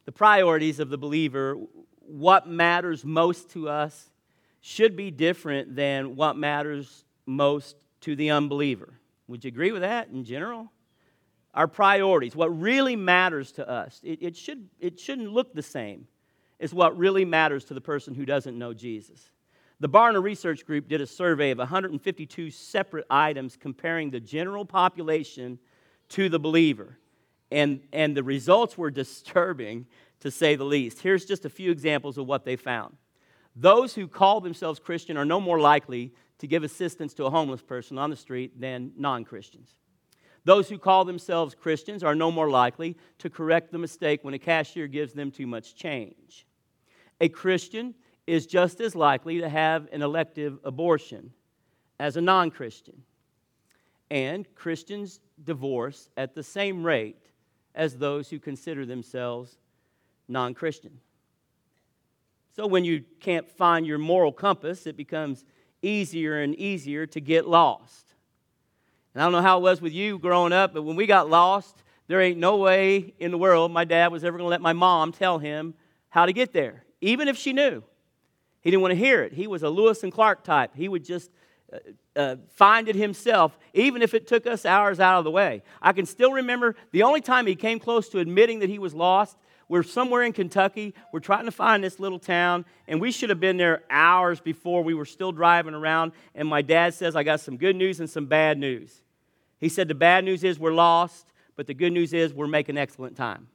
The priorities of the believer, what matters most to us, should be different than what matters most to the unbeliever. Would you agree with that in general? Our priorities, what really matters to us, it shouldn't look the same as what really matters to the person who doesn't know Jesus. The Barna Research Group did a survey of 152 separate items comparing the general population to the believer. And the results were disturbing, to say the least. Here's just a few examples of what they found. Those who call themselves Christian are no more likely to give assistance to a homeless person on the street than non-Christians. Those who call themselves Christians are no more likely to correct the mistake when a cashier gives them too much change. A Christian is just as likely to have an elective abortion as a non-Christian. And Christians divorce at the same rate as those who consider themselves non-Christian. So when you can't find your moral compass, it becomes easier and easier to get lost. And I don't know how it was with you growing up, but when we got lost, there ain't no way in the world my dad was ever going to let my mom tell him how to get there, even if she knew. He didn't want to hear it. He was a Lewis and Clark type. He would just find it himself, even if it took us hours out of the way. I can still remember the only time he came close to admitting that he was lost. We're somewhere in Kentucky. We're trying to find this little town, and we should have been there hours before. We were still driving around, and my dad says, I got some good news and some bad news. He said, the bad news is we're lost, but the good news is we're making excellent time.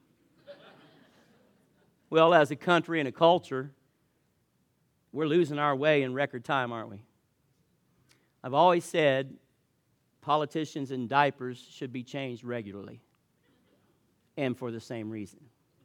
Well, as a country and a culture, we're losing our way in record time, aren't we? I've always said politicians in diapers should be changed regularly, and for the same reason.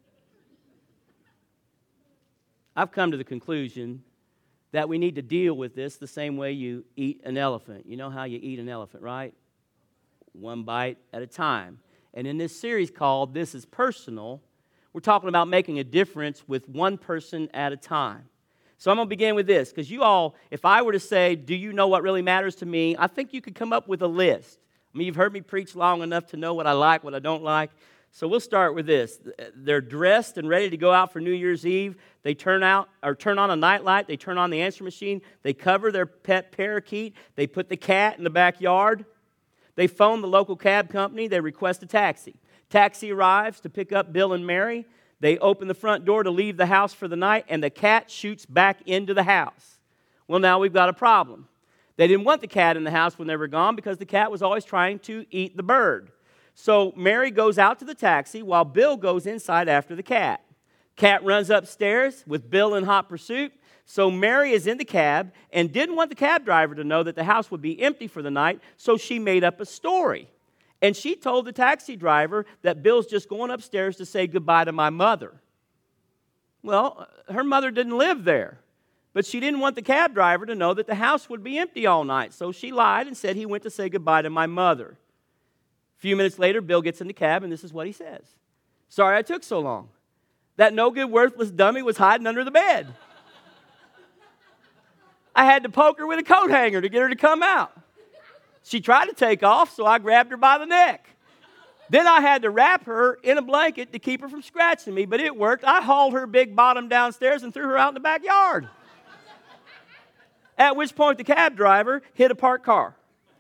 I've come to the conclusion that we need to deal with this the same way you eat an elephant. You know how you eat an elephant, right? One bite at a time. And in this series called This is Personal, we're talking about making a difference with one person at a time. So I'm going to begin with this, because you all, if I were to say, do you know what really matters to me, I think you could come up with a list. I mean, you've heard me preach long enough to know what I like, what I don't like. So we'll start with this. They're dressed and ready to go out for New Year's Eve. They turn on a nightlight. They turn on the answer machine. They cover their pet parakeet. They put the cat in the backyard. They phone the local cab company. They request a taxi. Taxi arrives to pick up Bill and Mary. They open the front door to leave the house for the night, and the cat shoots back into the house. Well, now we've got a problem. They didn't want the cat in the house when they were gone because the cat was always trying to eat the bird. So Mary goes out to the taxi while Bill goes inside after the cat. Cat runs upstairs with Bill in hot pursuit. So Mary is in the cab and didn't want the cab driver to know that the house would be empty for the night, so she made up a story. And she told the taxi driver that Bill's just going upstairs to say goodbye to my mother. Well, her mother didn't live there, but she didn't want the cab driver to know that the house would be empty all night, so she lied and said he went to say goodbye to my mother. A few minutes later, Bill gets in the cab, and this is what he says. Sorry I took so long. That no-good, worthless dummy was hiding under the bed. I had to poke her with a coat hanger to get her to come out. She tried to take off, so I grabbed her by the neck. Then I had to wrap her in a blanket to keep her from scratching me, but it worked. I hauled her big bottom downstairs and threw her out in the backyard. At which point the cab driver hit a parked car.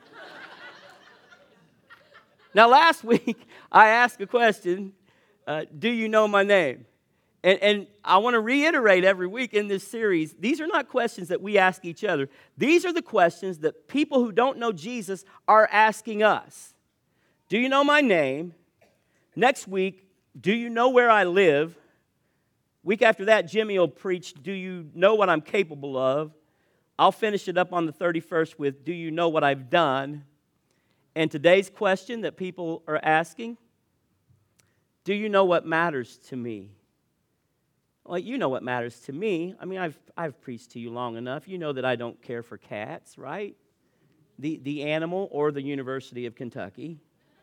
Now, last week, I asked a question, do you know my name? And I want to reiterate every week in this series, these are not questions that we ask each other. These are the questions that people who don't know Jesus are asking us. Do you know my name? Next week, do you know where I live? Week after that, Jimmy will preach, do you know what I'm capable of? I'll finish it up on the 31st with, do you know what I've done? And today's question that people are asking, do you know what matters to me? Well, you know what matters to me. I mean, I've preached to you long enough. You know that I don't care for cats, right? The animal or the University of Kentucky.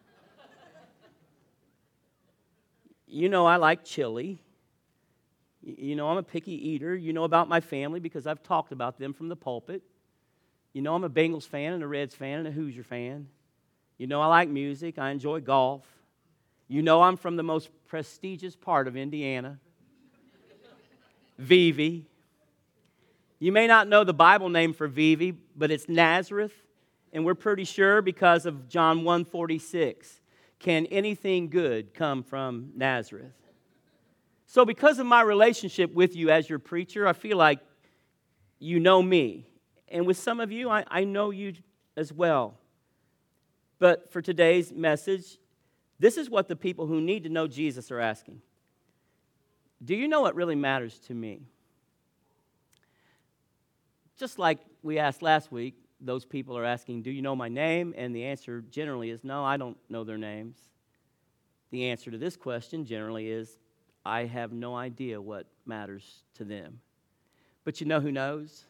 You know I like chili. You know I'm a picky eater. You know about my family because I've talked about them from the pulpit. You know I'm a Bengals fan and a Reds fan and a Hoosier fan. You know I like music. I enjoy golf. You know I'm from the most prestigious part of Indiana. Vivi. You may not know the Bible name for Vivi, but it's Nazareth. And we're pretty sure because of John 1:46. Can anything good come from Nazareth? So because of my relationship with you as your preacher, I feel like you know me. And with some of you, I know you as well. But for today's message, this is what the people who need to know Jesus are asking. Do you know what really matters to me? Just like we asked last week, those people are asking, do you know my name? And the answer generally is, no, I don't know their names. The answer to this question generally is, I have no idea what matters to them. But you know who knows?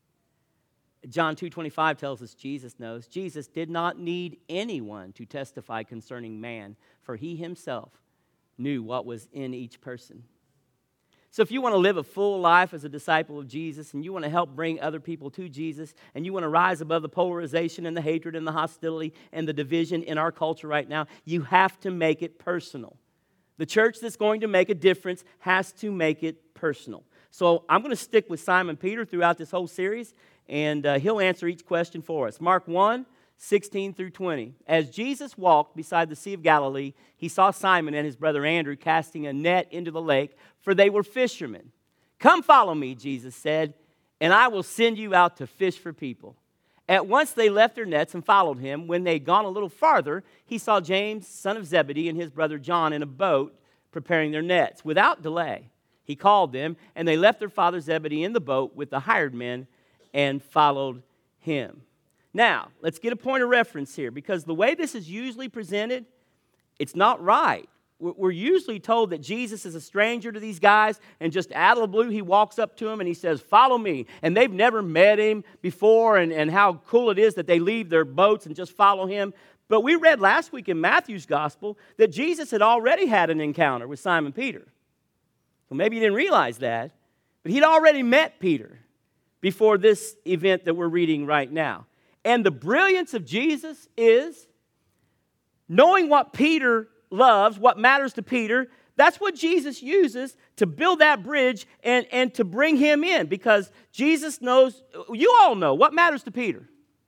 John 2:25 tells us Jesus knows. Jesus did not need anyone to testify concerning man, for he himself knew what was in each person. So if you want to live a full life as a disciple of Jesus, and you want to help bring other people to Jesus, and you want to rise above the polarization and the hatred and the hostility and the division in our culture right now, you have to make it personal. The church that's going to make a difference has to make it personal. So I'm going to stick with Simon Peter throughout this whole series, and he'll answer each question for us. Mark 1:16 through 20. As Jesus walked beside the Sea of Galilee, he saw Simon and his brother Andrew casting a net into the lake, for they were fishermen. Come follow me, Jesus said, and I will send you out to fish for people. At once they left their nets and followed him. When they had gone a little farther, he saw James, son of Zebedee, and his brother John in a boat preparing their nets. Without delay, he called them, and they left their father Zebedee in the boat with the hired men and followed him. Now, let's get a point of reference here, because the way this is usually presented, it's not right. We're usually told that Jesus is a stranger to these guys, and just out of the blue, he walks up to them and he says, follow me. And they've never met him before, and how cool it is that they leave their boats and just follow him. But we read last week in Matthew's gospel that Jesus had already had an encounter with Simon Peter. Well, maybe you didn't realize that, but he'd already met Peter before this event that we're reading right now. And the brilliance of Jesus is knowing what Peter loves, what matters to Peter. That's what Jesus uses to build that bridge and to bring him in, because Jesus knows, you all know, what matters to Peter.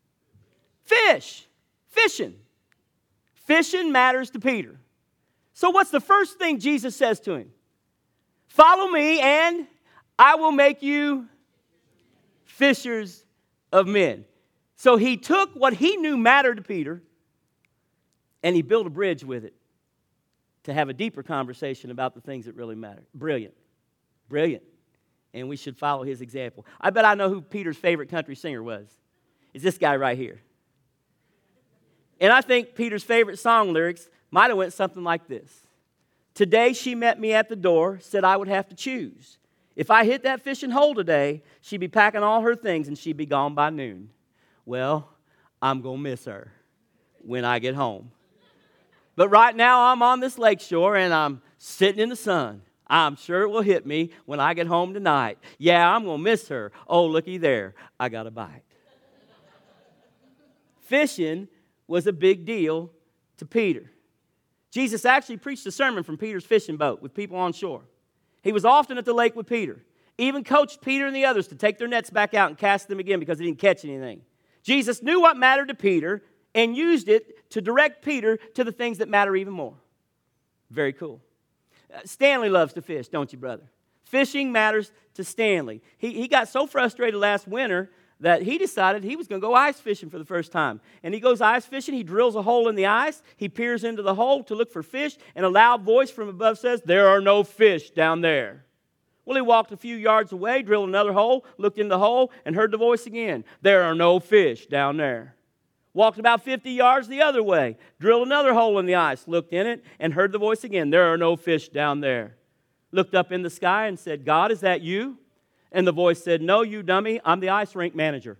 Fishing. Fishing matters to Peter. So what's the first thing Jesus says to him? Follow me and I will make you fishers of men. So he took what he knew mattered to Peter and he built a bridge with it to have a deeper conversation about the things that really matter. Brilliant. And we should follow his example. I bet I know who Peter's favorite country singer was. It's this guy right here. And I think Peter's favorite song lyrics might have went something like this. Today she met me at the door, said I would have to choose. If I hit that fishing hole today, she'd be packing all her things and she'd be gone by noon. Well, I'm going to miss her when I get home. But right now I'm on this lake shore and I'm sitting in the sun. I'm sure it will hit me when I get home tonight. Yeah, I'm going to miss her. Oh, looky there. I got a bite. Fishing was a big deal to Peter. Jesus actually preached a sermon from Peter's fishing boat with people on shore. He was often at the lake with Peter. Even coached Peter and the others to take their nets back out and cast them again because they didn't catch anything. Jesus knew what mattered to Peter and used it to direct Peter to the things that matter even more. Very cool. Stanley loves to fish, don't you, brother? Fishing matters to Stanley. He got so frustrated last winter that he decided he was going to go ice fishing for the first time. And he goes ice fishing. He drills a hole in the ice. He peers into the hole to look for fish. And a loud voice from above says, "There are no fish down there." Well, he walked a few yards away, drilled another hole, looked in the hole, and heard the voice again. "There are no fish down there." Walked about 50 yards the other way, drilled another hole in the ice, looked in it, and heard the voice again. "There are no fish down there." Looked up in the sky and said, "God, is that you?" And the voice said, "No, you dummy, I'm the ice rink manager."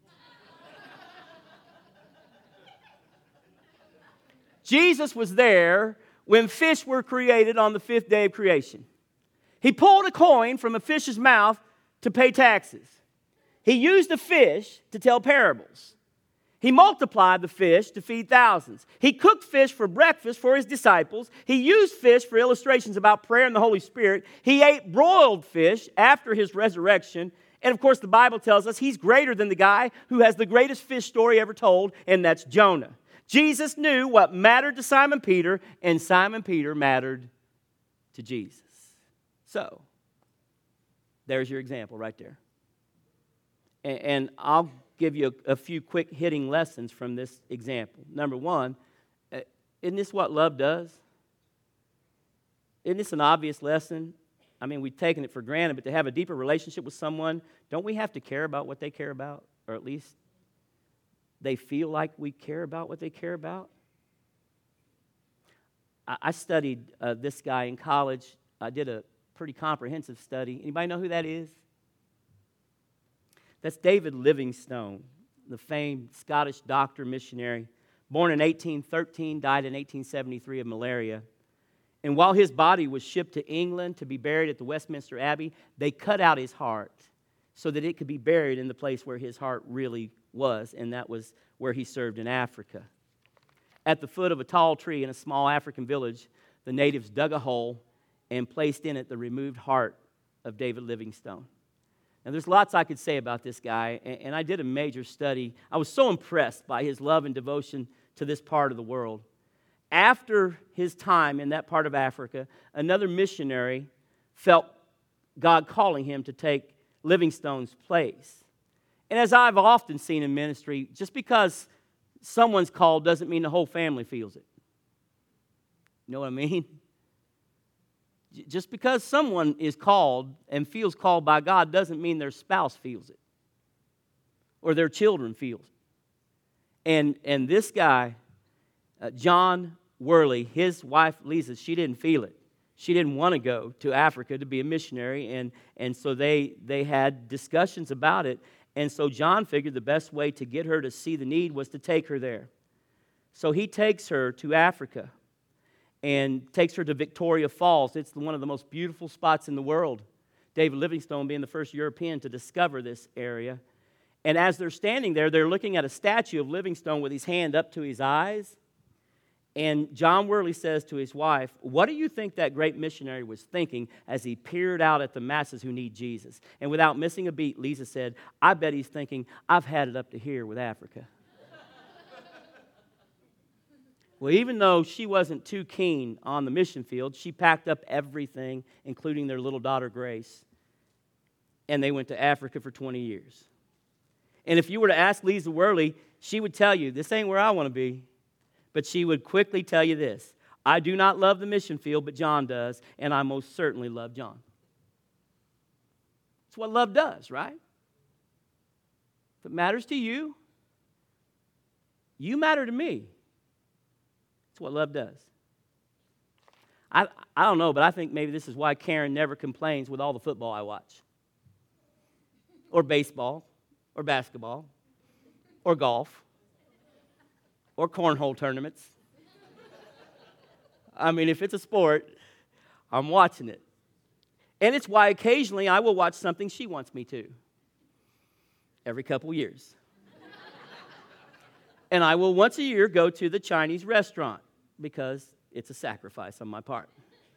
Jesus was there when fish were created on the fifth day of creation. He pulled a coin from a fish's mouth to pay taxes. He used a fish to tell parables. He multiplied the fish to feed thousands. He cooked fish for breakfast for his disciples. He used fish for illustrations about prayer and the Holy Spirit. He ate broiled fish after his resurrection. And of course, the Bible tells us he's greater than the guy who has the greatest fish story ever told, and that's Jonah. Jesus knew what mattered to Simon Peter, and Simon Peter mattered to Jesus. So, there's your example right there. And I'll give you a few quick hitting lessons from this example. Number one, isn't this what love does? Isn't this an obvious lesson? I mean, we've taken it for granted, but to have a deeper relationship with someone, don't we have to care about what they care about? Or at least they feel like we care about what they care about? I studied this guy in college. I did a pretty comprehensive study. Anybody know who that is? That's David Livingstone, the famed Scottish doctor missionary, born in 1813, died in 1873 of malaria. And while his body was shipped to England to be buried at the Westminster Abbey, they cut out his heart so that it could be buried in the place where his heart really was, and that was where he served in Africa. At the foot of a tall tree in a small African village, the natives dug a hole and placed in it the removed heart of David Livingstone. Now, there's lots I could say about this guy, and I did a major study. I was so impressed by his love and devotion to this part of the world. After his time in that part of Africa, another missionary felt God calling him to take Livingstone's place. And as I've often seen in ministry, just because someone's called doesn't mean the whole family feels it. You know what I mean? Just because someone is called and feels called by God doesn't mean their spouse feels it or their children feels it. And this guy, John Worley, his wife Lisa, she didn't feel it. She didn't want to go to Africa to be a missionary, and so they had discussions about it. And so John figured the best way to get her to see the need was to take her there. So he takes her to Africa and takes her to Victoria Falls. It's one of the most beautiful spots in the world. David Livingstone being the first European to discover this area. And as they're standing there, they're looking at a statue of Livingstone with his hand up to his eyes. And John Worley says to his wife, "What do you think that great missionary was thinking as he peered out at the masses who need Jesus?" And without missing a beat, Lisa said, "I bet he's thinking, I've had it up to here with Africa." Well, even though she wasn't too keen on the mission field, she packed up everything, including their little daughter, Grace, and they went to Africa for 20 years. And if you were to ask Lisa Worley, she would tell you, this ain't where I want to be. But she would quickly tell you this: I do not love the mission field, but John does, and I most certainly love John. It's what love does, right? If it matters to you, you matter to me. It's what love does. I don't know, but I think maybe this is why Karen never complains with all the football I watch, or baseball, or basketball, or golf, or cornhole tournaments. I mean, if it's a sport, I'm watching it. And it's why occasionally I will watch something she wants me to. Every couple years. And I will once a year go to the Chinese restaurant because it's a sacrifice on my part.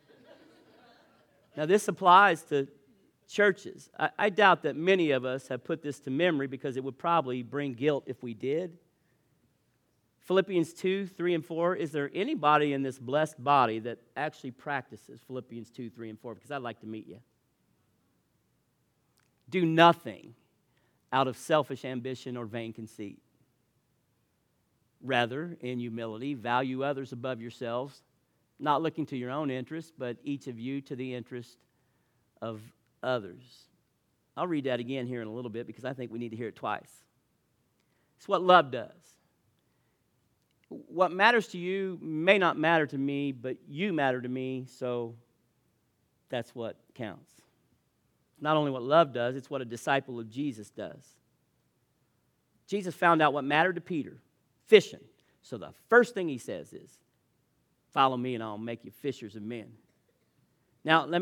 Now, this applies to churches. I doubt that many of us have put this to memory because it would probably bring guilt if we did. Philippians 2, 3, and 4, is there anybody in this blessed body that actually practices Philippians 2, 3, and 4? Because I'd like to meet you. Do nothing out of selfish ambition or vain conceit. Rather, in humility, value others above yourselves, not looking to your own interest, but each of you to the interest of others. I'll read that again here in a little bit because I think we need to hear it twice. It's what love does. What matters to you may not matter to me, but you matter to me, so that's what counts. It's not only what love does, it's what a disciple of Jesus does. Jesus found out what mattered to Peter, fishing. So the first thing he says is, "Follow me and I'll make you fishers of men." Now, let me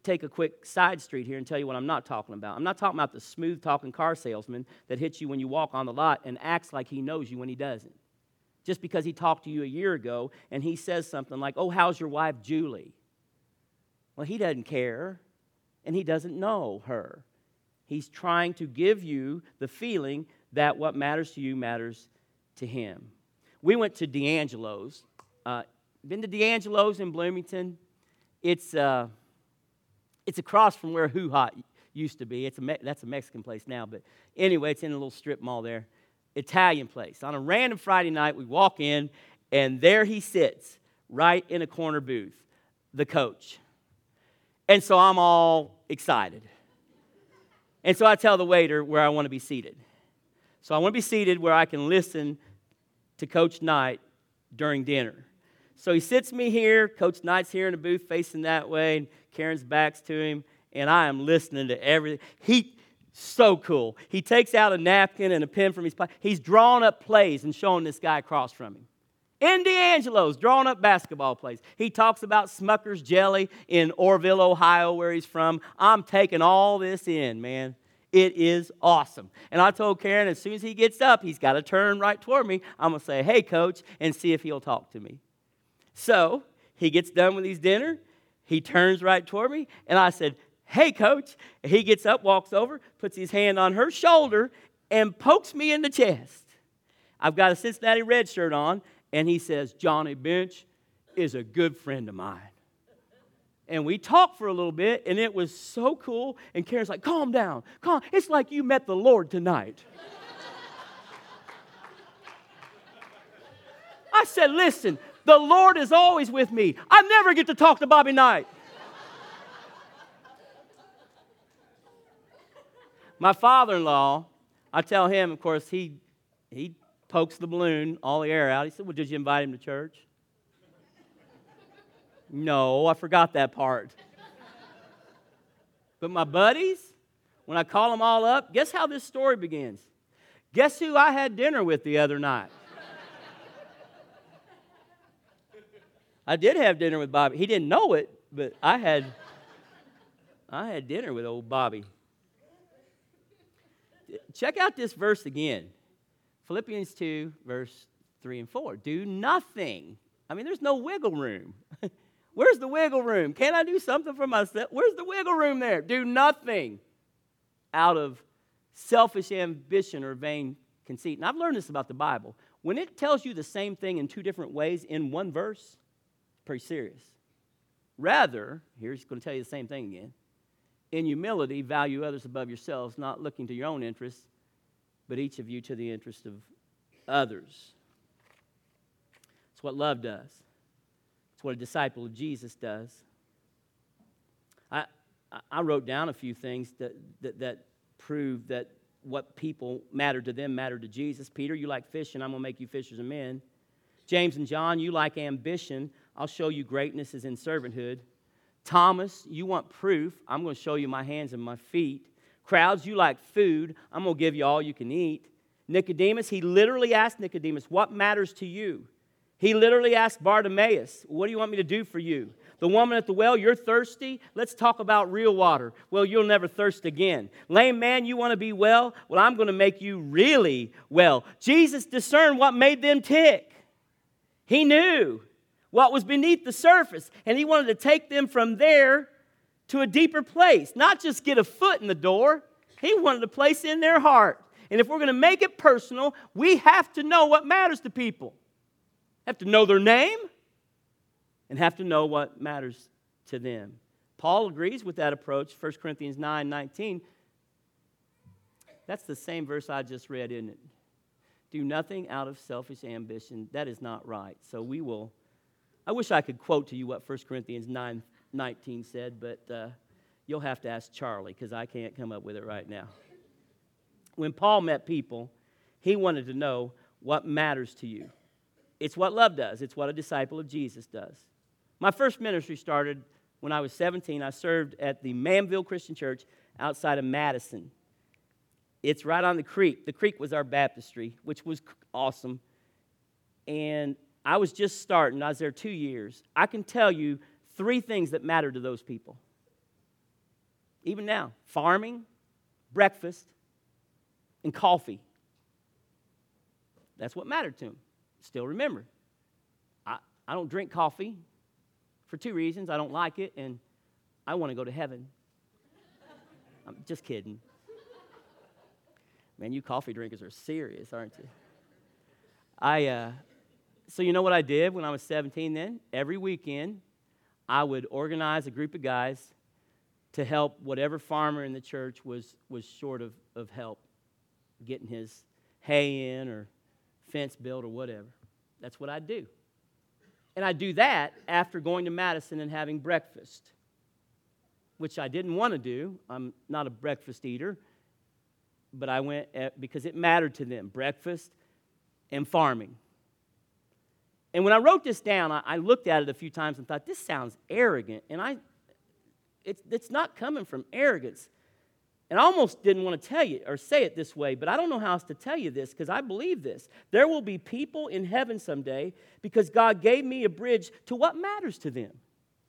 take a quick side street here and tell you what I'm not talking about. I'm not talking about the smooth-talking car salesman that hits you when you walk on the lot and acts like he knows you when he doesn't. Just because he talked to you a year ago and he says something like, oh, how's your wife, Julie? Well, he doesn't care, and he doesn't know her. He's trying to give you the feeling that what matters to you matters to him. We went to D'Angelo's. Been to D'Angelo's in Bloomington? It's across from where Hoo Hot used to be. That's a Mexican place now, but anyway, it's in a little strip mall there. Italian place. On a random Friday night, we walk in, and there he sits, right in a corner booth, the coach. And so I'm all excited. And so I tell the waiter where I want to be seated. So I want to be seated where I can listen to Coach Knight during dinner. So he sits me here, Coach Knight's here in the booth facing that way, and Karen's back's to him, and I am listening to everything. So cool. He takes out a napkin and a pen from his pocket. He's drawing up plays and showing this guy across from him. In D'Angelo's, drawing up basketball plays. He talks about Smucker's Jelly in Orville, Ohio, where he's from. I'm taking all this in, man. It is awesome. And I told Karen, as soon as he gets up, he's got to turn right toward me. I'm going to say, hey, Coach, and see if he'll talk to me. So he gets done with his dinner. He turns right toward me, and I said, hey, Coach. He gets up, walks over, puts his hand on her shoulder, and pokes me in the chest. I've got a Cincinnati Red shirt on, and he says, Johnny Bench is a good friend of mine. And we talked for a little bit, and it was so cool. And Karen's like, calm down. Calm. It's like you met the Lord tonight. I said, listen, the Lord is always with me. I never get to talk to Bobby Knight. My father-in-law, I tell him, of course, he pokes the balloon, all the air out. He said, well, did you invite him to church? No, I forgot that part. But my buddies, when I call them all up, guess how this story begins? Guess who I had dinner with the other night? I did have dinner with Bobby. He didn't know it, but I had dinner with old Bobby. Check out this verse again. Philippians 2, verse 3 and 4. Do nothing. I mean, there's no wiggle room. Where's the wiggle room? Can I do something for myself? Where's the wiggle room there? Do nothing out of selfish ambition or vain conceit. And I've learned this about the Bible. When it tells you the same thing in two different ways in one verse, it's pretty serious. Rather, here's going to tell you the same thing again. In humility, value others above yourselves, not looking to your own interests, but each of you to the interest of others. It's what love does. It's what a disciple of Jesus does. I wrote down a few things that prove that what people matter to them matter to Jesus. Peter, you like fishing. I'm going to make you fishers of men. James and John, you like ambition. I'll show you greatness is in servanthood. Thomas, you want proof. I'm going to show you my hands and my feet. Crowds, you like food. I'm going to give you all you can eat. Nicodemus, he literally asked Nicodemus, what matters to you? He literally asked Bartimaeus, what do you want me to do for you? The woman at the well, you're thirsty? Let's talk about real water. Well, you'll never thirst again. Lame man, you want to be well? Well, I'm going to make you really well. Jesus discerned what made them tick. He knew what was beneath the surface, and he wanted to take them from there to a deeper place. Not just get a foot in the door. He wanted a place in their heart. And if we're going to make it personal, we have to know what matters to people. Have to know their name and have to know what matters to them. Paul agrees with that approach, 1 Corinthians 9:19. That's the same verse I just read, isn't it? Do nothing out of selfish ambition. That is not right. So I wish I could quote to you what 1 Corinthians 9:19 said, but you'll have to ask Charlie because I can't come up with it right now. When Paul met people, he wanted to know what matters to you. It's what love does. It's what a disciple of Jesus does. My first ministry started when I was 17. I served at the Manville Christian Church outside of Madison. It's right on the creek. The creek was our baptistry, which was awesome. And I was just starting. I was there 2 years. I can tell you 3 things that mattered to those people. even now, farming, breakfast, and coffee. That's what mattered to him. Still remember, I don't drink coffee for 2 reasons. I don't like it, and I want to go to heaven. I'm just kidding. Man, you coffee drinkers are serious, aren't you? So you know what I did when I was 17 then? Every weekend, I would organize a group of guys to help whatever farmer in the church was short of help getting his hay in or fence built or whatever. That's what I'd do. And I'd do that after going to Madison and having breakfast, which I didn't want to do. I'm not a breakfast eater, but I went because it mattered to them, breakfast and farming. And when I wrote this down, I looked at it a few times and thought, this sounds arrogant. And it's not coming from arrogance. And I almost didn't want to tell you or say it this way, but I don't know how else to tell you this because I believe this. There will be people in heaven someday because God gave me a bridge to what matters to them.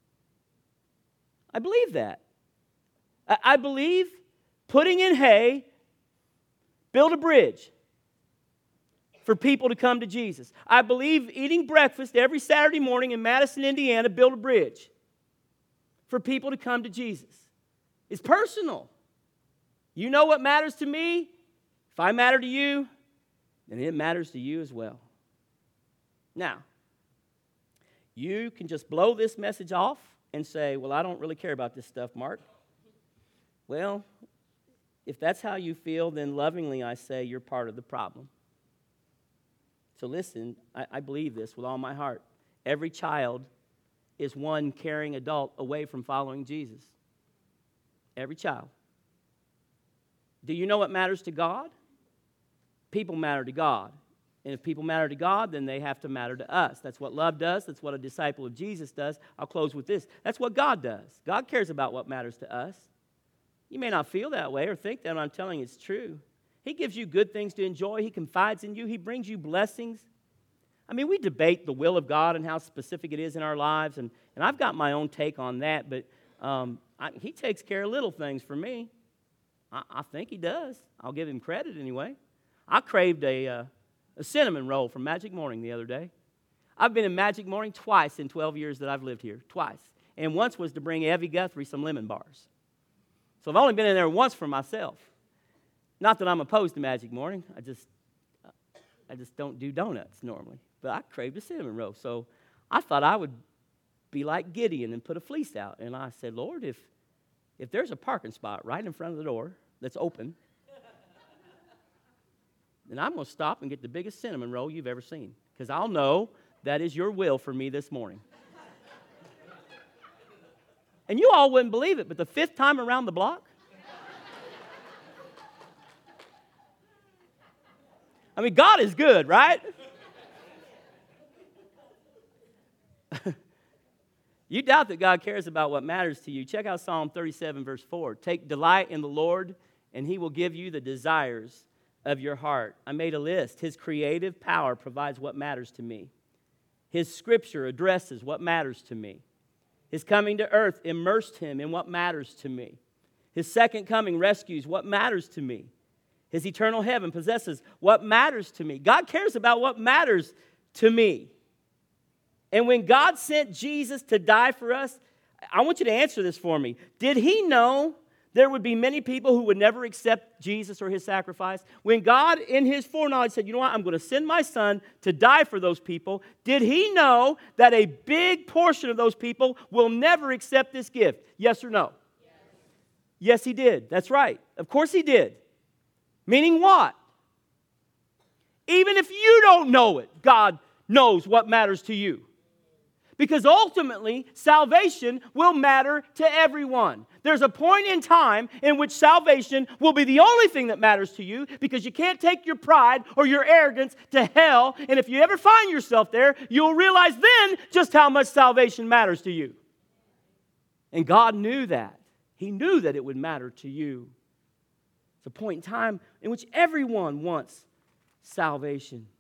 I believe that. I believe putting in hay, build a bridge for people to come to Jesus. I believe eating breakfast every Saturday morning in Madison, Indiana, build a bridge for people to come to Jesus. It's personal. You know what matters to me? If I matter to you, then it matters to you as well. Now, you can just blow this message off and say, well, I don't really care about this stuff, Mark. Well, if that's how you feel, then lovingly I say you're part of the problem. So listen, I believe this with all my heart. Every child is one caring adult away from following Jesus. Every child. Do you know what matters to God? People matter to God. And if people matter to God, then they have to matter to us. That's what love does. That's what a disciple of Jesus does. I'll close with this. That's what God does. God cares about what matters to us. You may not feel that way or think that, but I'm telling you it's true. He gives you good things to enjoy. He confides in you. He brings you blessings. I mean, we debate the will of God and how specific it is in our lives, and I've got my own take on that, but He takes care of little things for me. I think He does. I'll give Him credit anyway. I craved a cinnamon roll from Magic Morning the other day. I've been in Magic Morning twice in 12 years that I've lived here, twice. And once was to bring Evie Guthrie some lemon bars. So I've only been in there once for myself. Not that I'm opposed to Magic Morning. I just don't do donuts normally. But I craved a cinnamon roll. So I thought I would be like Gideon and put a fleece out. And I said, Lord, if there's a parking spot right in front of the door that's open, then I'm going to stop and get the biggest cinnamon roll you've ever seen. Because I'll know that is your will for me this morning. And you all wouldn't believe it, but the 5th time around the block, I mean, God is good, right? You doubt that God cares about what matters to you. Check out Psalm 37, verse 4. Take delight in the Lord, and He will give you the desires of your heart. I made a list. His creative power provides what matters to me. His scripture addresses what matters to me. His coming to earth immersed Him in what matters to me. His second coming rescues what matters to me. His eternal heaven possesses what matters to me. God cares about what matters to me. And when God sent Jesus to die for us, I want you to answer this for me. Did He know there would be many people who would never accept Jesus or His sacrifice? When God, in His foreknowledge, said, you know what, I'm going to send my Son to die for those people, did He know that a big portion of those people will never accept this gift? Yes or no? Yes, He did. That's right. Of course He did. Meaning what? Even if you don't know it, God knows what matters to you. Because ultimately, salvation will matter to everyone. There's a point in time in which salvation will be the only thing that matters to you because you can't take your pride or your arrogance to hell. And if you ever find yourself there, you'll realize then just how much salvation matters to you. And God knew that. He knew that it would matter to you. It's a point in time in which everyone wants salvation.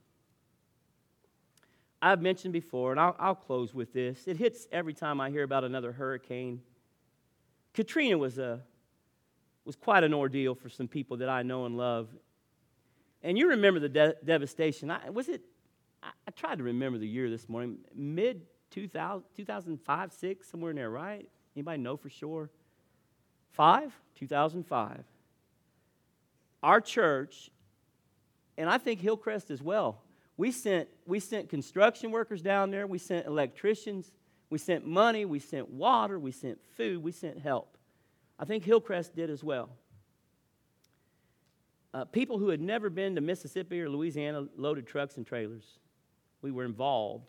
I've mentioned before, and I'll close with this. It hits every time I hear about another hurricane. Katrina was a was quite an ordeal for some people that I know and love. And you remember the devastation. I tried to remember the year this morning, mid-2000, 2005, 6, somewhere in there, right? Anybody know for sure? 2005. Our church, and I think Hillcrest as well, we sent construction workers down there, we sent electricians, we sent money, we sent water, we sent food, we sent help. I think Hillcrest did as well. People who had never been to Mississippi or Louisiana loaded trucks and trailers. We were involved.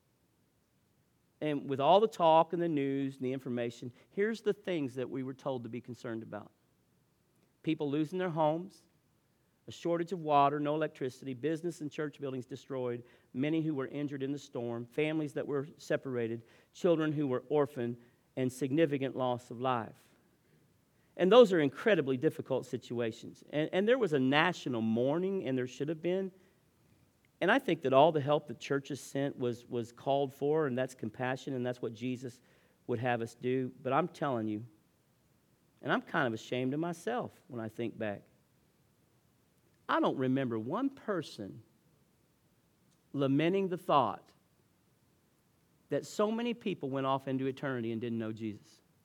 And with all the talk and the news and the information, here's the things that we were told to be concerned about. People losing their homes, a shortage of water, no electricity, business and church buildings destroyed, many who were injured in the storm, families that were separated, children who were orphaned, and significant loss of life. And those are incredibly difficult situations. And there was a national mourning, and there should have been. And I think that all the help the churches sent was called for, and that's compassion, and that's what Jesus would have us do. But I'm telling you, and I'm kind of ashamed of myself when I think back, I don't remember one person lamenting the thought that so many people went off into eternity and didn't know Jesus.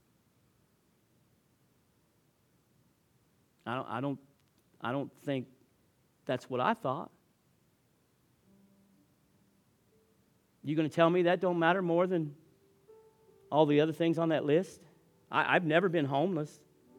I don't think that's what I thought. You going to tell me that don't matter more than all the other things on that list? I've never been homeless.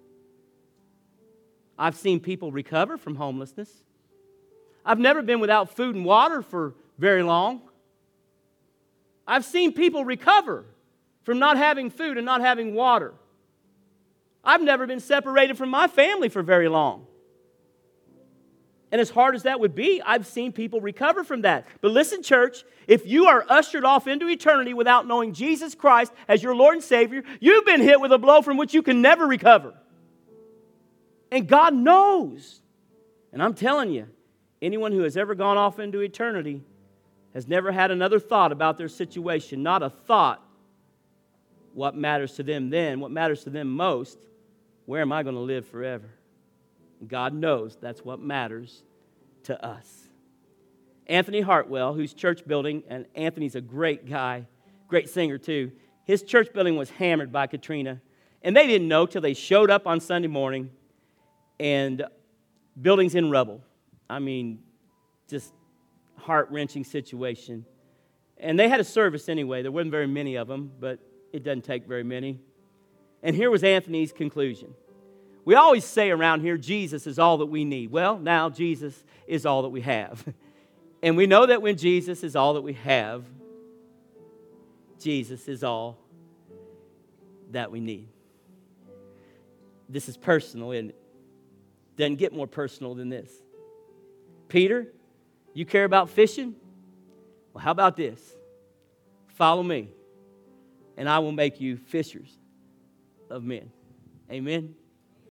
I've seen people recover from homelessness. I've never been without food and water for very long. I've seen people recover from not having food and not having water. I've never been separated from my family for very long. And as hard as that would be, I've seen people recover from that. But listen, church, if you are ushered off into eternity without knowing Jesus Christ as your Lord and Savior, you've been hit with a blow from which you can never recover. And God knows. And I'm telling you, anyone who has ever gone off into eternity has never had another thought about their situation, not a thought. What matters to them then, what matters to them most, where am I going to live forever? God knows that's what matters to us. Anthony Hartwell, whose church building, and Anthony's a great guy, great singer too, his church building was hammered by Katrina. And they didn't know till they showed up on Sunday morning and building's in rubble. I mean, just heart-wrenching situation. And they had a service anyway. There wasn't very many of them, but it doesn't take very many. And here was Anthony's conclusion. We always say around here, Jesus is all that we need. Well, now Jesus is all that we have. And we know that when Jesus is all that we have, Jesus is all that we need. This is personal, isn't it? Doesn't get more personal than this. Peter, you care about fishing? Well, how about this? Follow me, and I will make you fishers of men. Amen.